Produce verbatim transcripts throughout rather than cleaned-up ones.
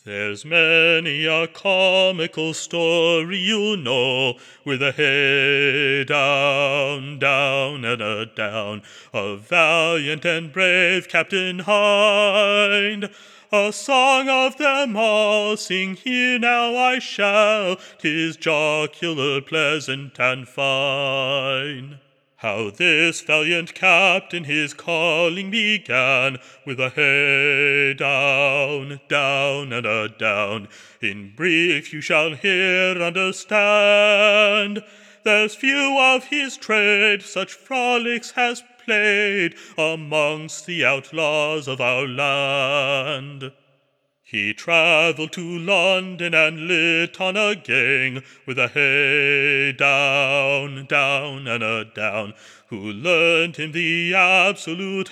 There's many a comical story you know, with a head down, down, and a down, a valiant and brave Captain Hind. A song of them all sing here now I shall, 'tis jocular, pleasant, and fine. How this valiant captain his calling began, with a head down, down, and a down. In brief you shall here understand. There's few of his trade such frolics has played amongst the outlaws of our land. He travelled to London and lit on a gang, with a hey down, down, and a down, who learned him the absolute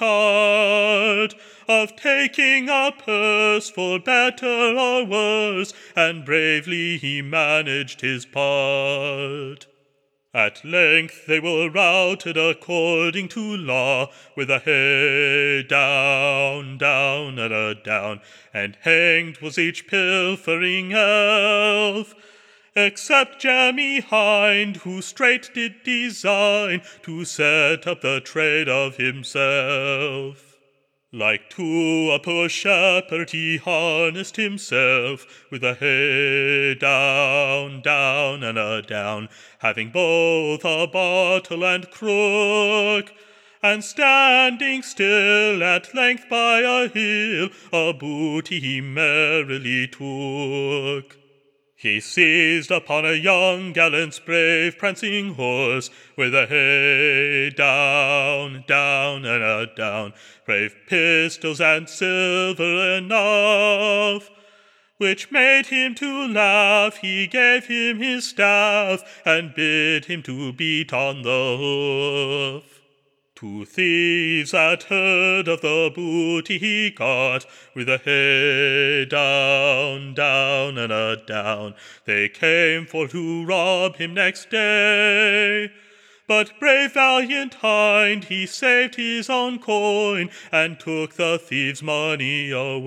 art of taking a purse for better or worse, and bravely he managed his part. At length they were routed according to law, with a head down, down, and a down, and hanged was each pilfering elf, except Jemmy Hind, who straight did design to set up the trade of himself. Like to a poor shepherd he harnessed himself, with a head down, down, and a down, having both a bottle and crook, and standing still at length by a hill, a booty he merrily took. He seized upon a young gallant's brave prancing horse, with a head down, down, and a down, brave pistols and silver enough, which made him to laugh. He gave him his staff, and bid him to beat on the hoof. Two thieves that heard of the booty he got, with a head down, down, and a down, they came for to rob him next day. But brave valiant Hind, he saved his own coin, and took the thieves' money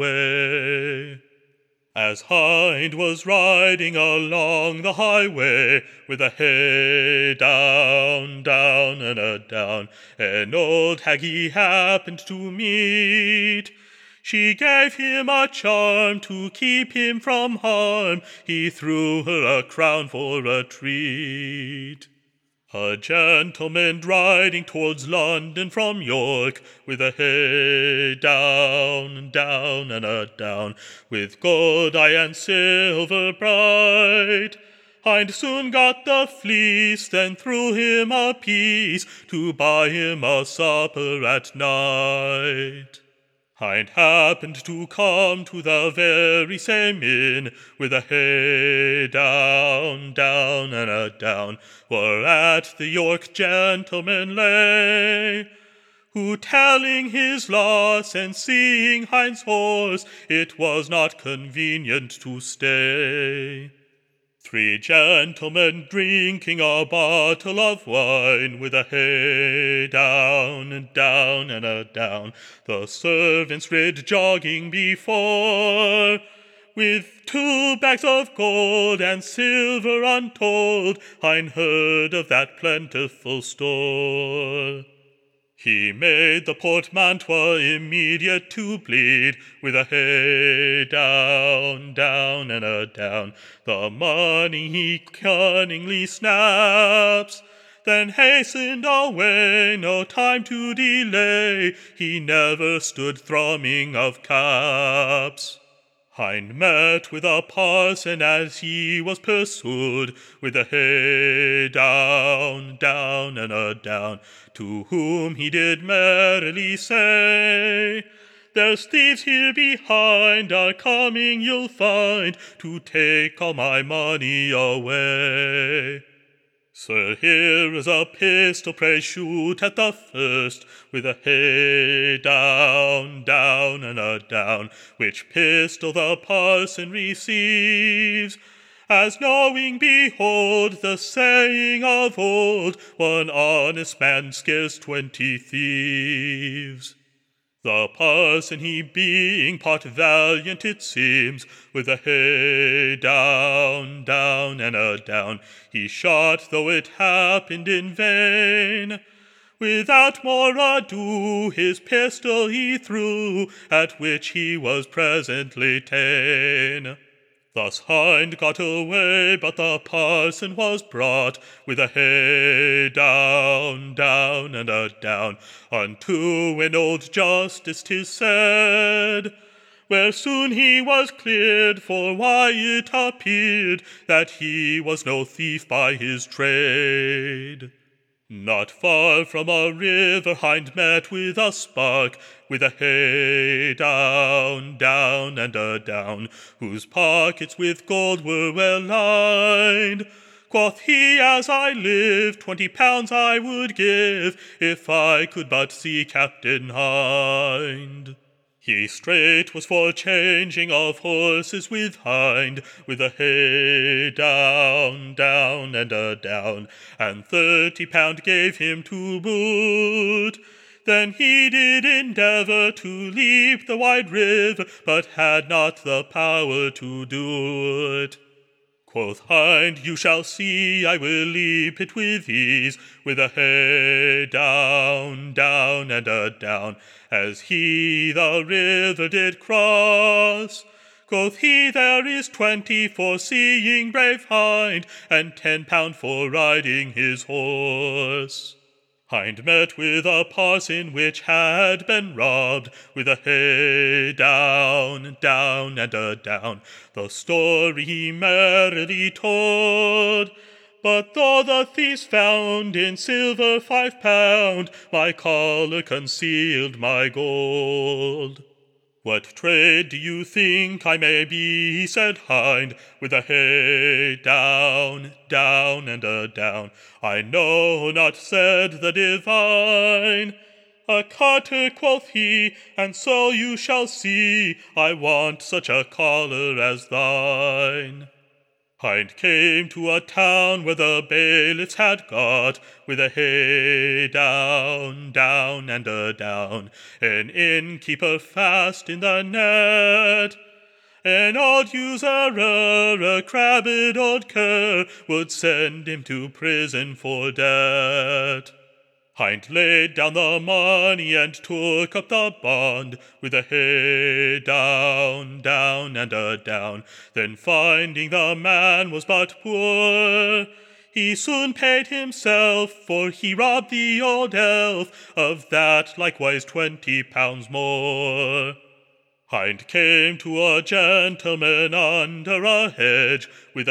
away. As Hind was riding along the highway, with a head down, down, and a down, an old hag he happened to meet. She gave him a charm to keep him from harm. He threw her a crown for a treat. A gentleman riding towards London from York, with a head down, down, and a down, with gold eye and silver bright. Hind soon got the fleece, then threw him a piece to buy him a supper at night. Hind happened to come to the very same inn, with a head down, down, and a down, whereat the York gentleman lay, who, telling his loss and seeing Hind's horse, it was not convenient to stay. Three gentlemen drinking a bottle of wine, with a head down, and down, and a down, the servants rid jogging before, with two bags of gold and silver untold. Hind heard of that plentiful store. He made the portmanteau immediate to bleed, with a head down, down, and a down, the money he cunningly snaps, then hastened away, no time to delay. He never stood thrumming of caps. Hind met with a parson as he was pursued, with a head down, down, and a down, to whom he did merrily say, "There's thieves here behind, are coming you'll find, to take all my money away. Sir, here is a pistol, pray shoot at the first," with a head down, down, and a down, which pistol the parson receives, as knowing, behold, the saying of old, one honest man scarce twenty thieves. The parson, he being part valiant, it seems, with a hey down, down, and a down, he shot, though it happened in vain. Without more ado, his pistol he threw, at which he was presently ta'en. Thus Hind got away, but the parson was brought, with a hey down, down, and a down, unto an old justice 'tis said, where soon he was cleared, for why it appeared that he was no thief by his trade. Not far from a river Hind met with a spark, with a hey down, down, and a down, whose pockets with gold were well lined. Quoth he, as I live, twenty pounds I would give, if I could but see Captain Hind. He straight was for changing of horses with Hind, with a hey down, down, and a down, and thirty pound gave him to boot. Then he did endeavour to leap the wide river, but had not the power to do it. Quoth Hind, you shall see, I will leap it with ease, with a hey down, down, and a down, as he the river did cross. Quoth he, there is twenty for seeing brave Hind, and ten pound for riding his horse. Hind met with a parson which had been robbed, with a hey down, down, and a down. The story he merrily told. But though the thieves found in silver five pound, my collar concealed my gold. What trade do you think I may be, said Hind, with a hey down, down, and a down? I know not, said the divine. A carter, quoth he, and so you shall see, I want such a collar as thine. Hind came to a town where the bailiffs had got, with a hey down, down, and a down, an innkeeper fast in the net. An old usurer, a crabbed old cur, would send him to prison for debt. Hind laid down the money and took up the bond, with a hey down, down, and a down. Then finding the man was but poor, he soon paid himself, for he robbed the old elf of that likewise twenty pounds more. Hind came to a gentleman under a hedge, with a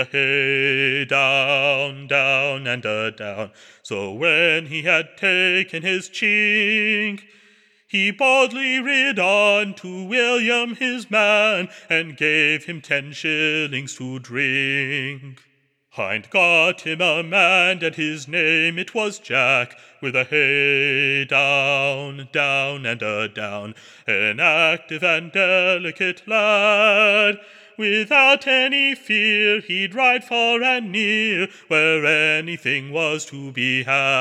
hey down, down, and a down. So when he had taken his chink, he boldly rid on to William his man, and gave him ten shillings to drink. Hind got him a man, and his name it was Jack, with a hey down, down, and a down, an active and delicate lad. Without any fear he'd ride far and near, where anything was to be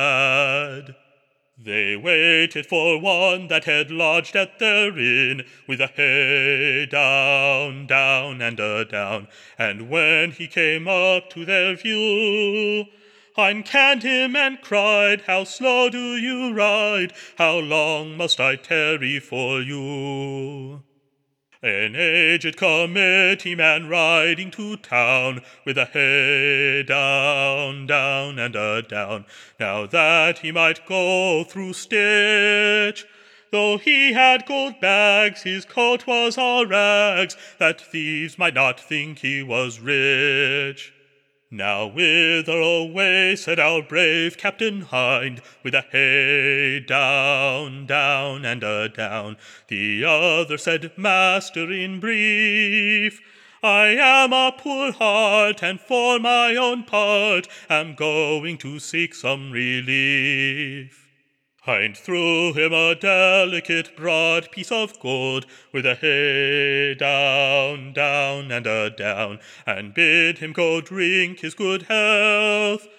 had. They waited for one that had lodged at their inn, with a hey down, down, and a down, and when he came up to their view, Hind canned him and cried, how slow do you ride, how long must I tarry for you? An aged committee man riding to town, with a hey down, down, and a down, now that he might go through stitch. Though he had gold bags, his coat was all rags, that thieves might not think he was rich. Now whither away, said our brave Captain Hind, with a hey down, down, and a down. The other said, Master, in brief, I am a poor heart, and for my own part am going to seek some relief. Hind threw him a delicate broad piece of gold, with a hey down, down, and a down, and bid him go drink his good health.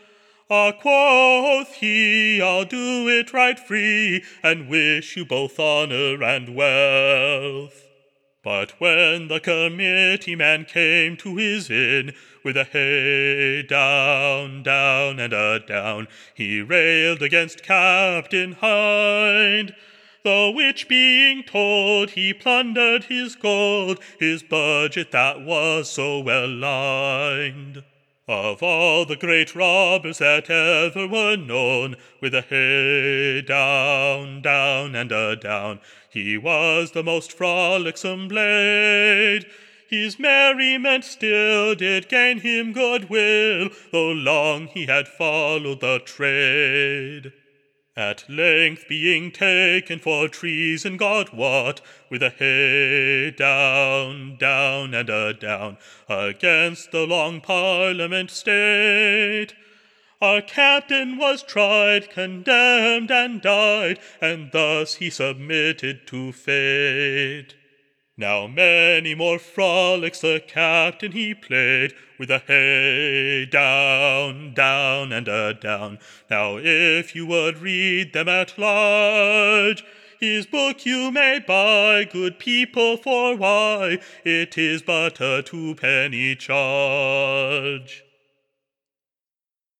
Ah, quoth he, I'll do it right free, and wish you both honour and wealth. But when the committee man came to his inn, with a hey down, down, and a down, he railed against Captain Hind. The which being told, he plundered his gold, his budget that was so well lined. Of all the great robbers that ever were known, with a hey down, down, and a down, he was the most frolicsome blade. His merriment still did gain him good will, though long he had followed the trade. At length being taken for treason, God wot, with a hey down, down, and a down, against the Long Parliament state, our captain was tried, condemned, and died, and thus he submitted to fate. Now many more frolics the captain he played, with a hey down, down, and a down. Now if you would read them at large, his book you may buy, good people, for why? It is but a twopenny charge.